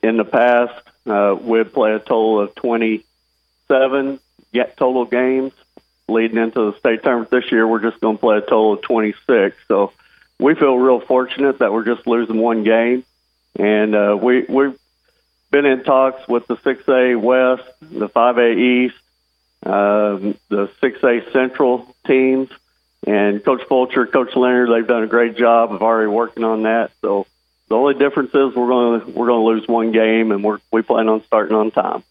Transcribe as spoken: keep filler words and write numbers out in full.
in the past, uh, we'd play a total of twenty-seven get total games leading into the state tournament. This year, we're just going to play a total of twenty-six. So we feel real fortunate that we're just losing one game. And uh, we, we've been in talks with the six A West, the five A East, um, the six A Central teams. And Coach Fulcher, Coach Leonard, they've done a great job of already working on that. So the only difference is we're going to we're going to lose one game, and we're we plan on starting on time.